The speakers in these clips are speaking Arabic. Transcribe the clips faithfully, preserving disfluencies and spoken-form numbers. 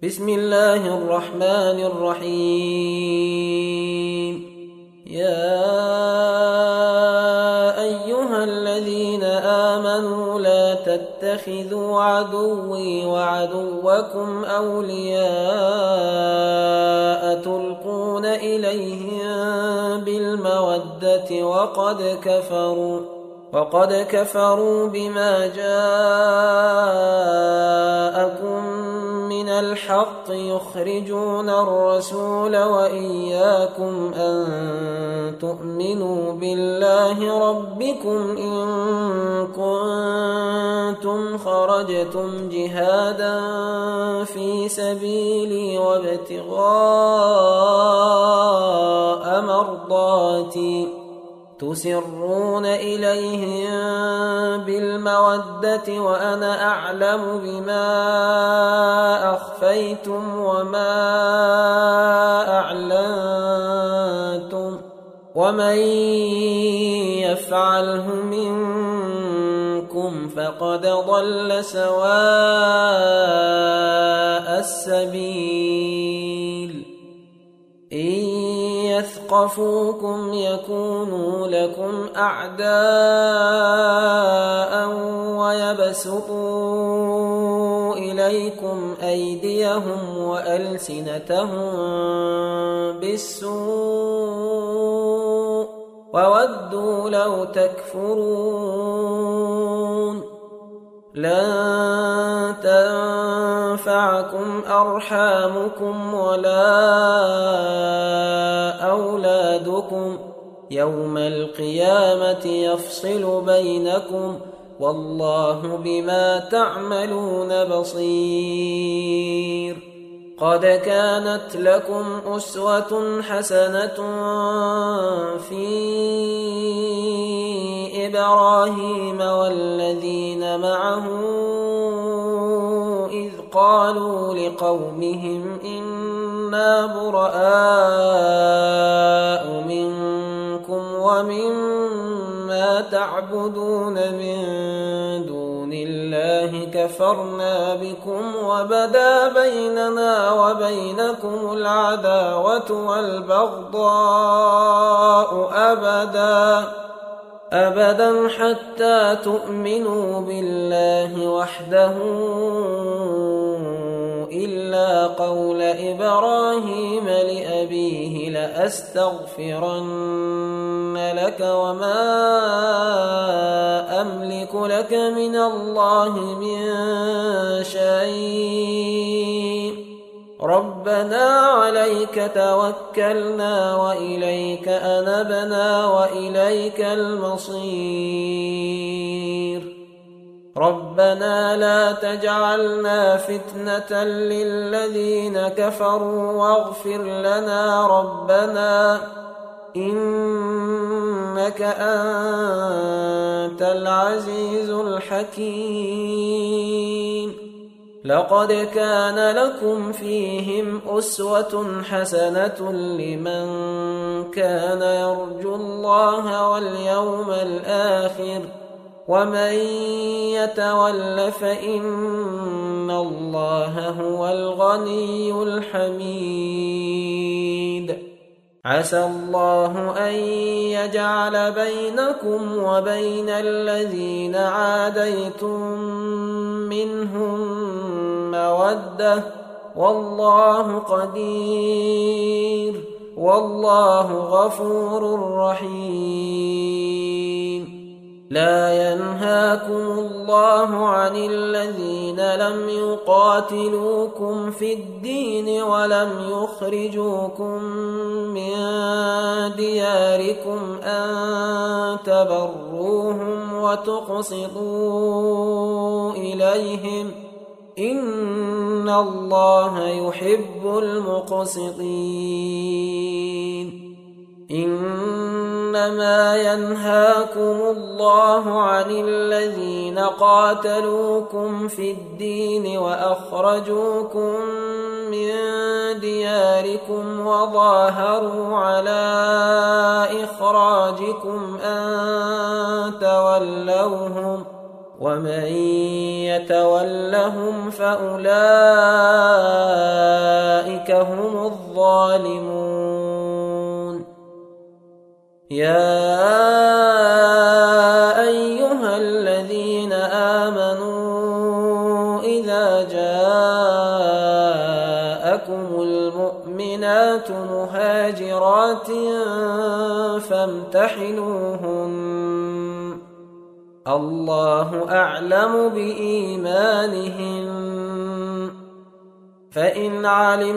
بسم الله الرحمن الرحيم. يا أيها الذين آمنوا لا تتخذوا عدوي وعدوكم أولياء تلقون إليهم بالمودة وقد كفروا وقد كفروا بما جاءكم من الحق يخرجون الرسول وإياكم أن تؤمنوا بالله ربكم إن كنتم خرجتم جهادا في سبيلي وابتغاء مرضاتي تسرون إليهم بالمودة وأنا أعلم بما أخفيتم وما أعلنتم ومن يفعله منكم فقد ضل سواء السبيل. إن يثقفوكم يكونوا لكم أعداء ويبسطوا إليكم أيديهم وألسنتهم بالسوء وودوا لو تكفرون. لن تنفعكم أرحامكم ولا أولادكم يوم القيامة يفصل بينكم والله بما تعملون بصير. قد كانت لكم أسوة حسنة في إبراهيم والذين معه إذ قالوا لقومهم إنا براء منكم ومما تعبدون من دون الله كفرنا بكم وبدا بيننا وبينكم العداوة والبغضاء أبدا أبدا حتى تؤمنوا بالله وحده إلا قول إبراهيم لأبيه لأستغفرن لك وما أملك لك من الله من شيء ربنا عليك توكلنا وإليك أنبنا وإليك المصير. ربنا لا تجعلنا فتنة للذين كفروا واغفر لنا ربنا إنك أنت العزيز الحكيم. لقد كان لكم فيهم أسوة حسنة لمن كان يرجو الله واليوم الآخر ومن يتول فإن الله هو الغني الحميد. عسى الله أن يجعل بينكم وبين الذين عاديتم منهم مودة والله قدير والله غفور رحيم. لا ينهاكم الله عن الذين لم يقاتلوكم في الدين ولم يخرجوكم من دياركم أن تبروهم وتقسطوا إليهم إن الله يحب المقسطين. إنما ينهاكم الله عن الذين قاتلوكم في الدين وأخرجوكم من دياركم وظاهروا على إخراجكم أن تولوهم ومن يتولهم فأولئك أولئك هم الظالمون. يا أيها الذين آمنوا إذا جاءكم المؤمنات مهاجرات فامتحنوهن، الله أعلم بإيمانهن، فإن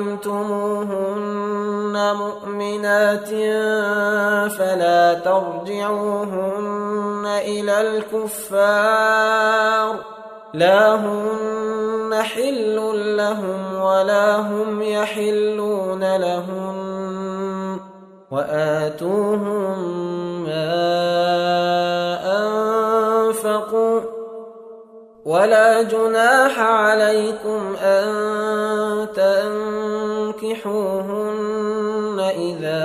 علمتموهن مؤمنات فلا ترجعوهن إلى الكفار، لا هن حل لهم ولا هم يحلون لهم، وآتوهم ما أنفقوا، ولا جناح عليكم أن تنكحوهن إذا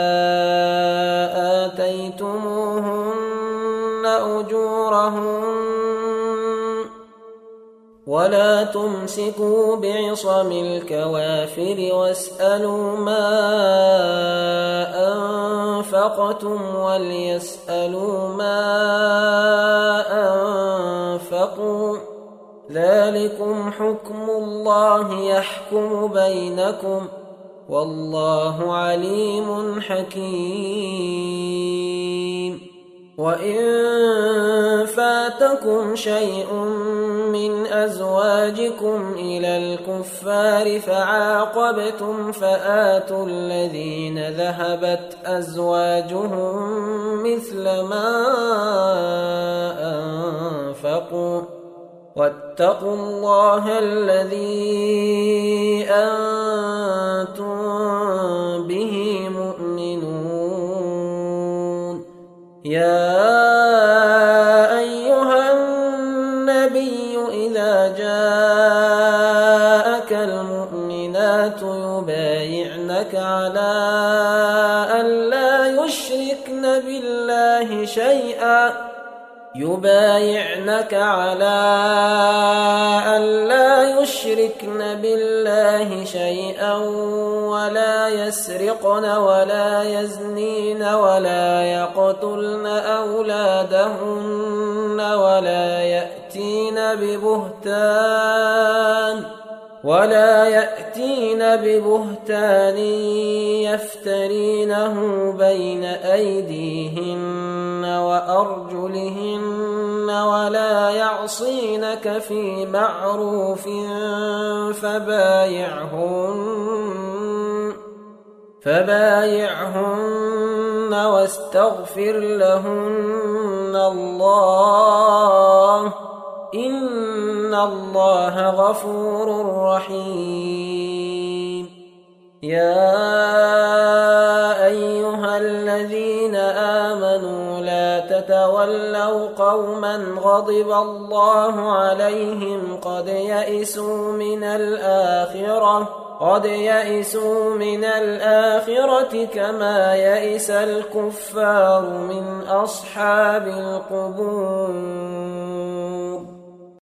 آتيتموهن أجورهن، ولا تمسكوا بعصم الكوافر واسألوا ما أنفقتم وليسألوا ما أنفقوا، ذلكم حكم الله يحكم بينكم، والله عليم حكيم. وإن فاتكم شيء من أزواجكم إلى الكفار فعاقبتم فآتوا الذين ذهبت أزواجهم مثل ما أنفقوا، واتقوا الله الذي أنتم به مؤمنون. يا أيها النبي إذا جاءك المؤمنات يبايعنك على أن لا يشركن بالله شيئا يبايعنك على أن لا يشركن بالله شيئا ولا يسرقن ولا يزنين ولا يقتلن أولادهن ولا يأتين ببهتان ولا يأتين ببهتان يفترينه بين أيديهن وأرجلهن ولا يعصينك في معروف فبايعهن فبايعهن واستغفر لهن الله، إن الله غفور رحيم. يا أيها الذين آمنوا لا تتولوا قوما غضب الله عليهم قد يئسوا من الآخرة قد يئسوا من الآخرة كما يئس الكفار من أصحاب القبور.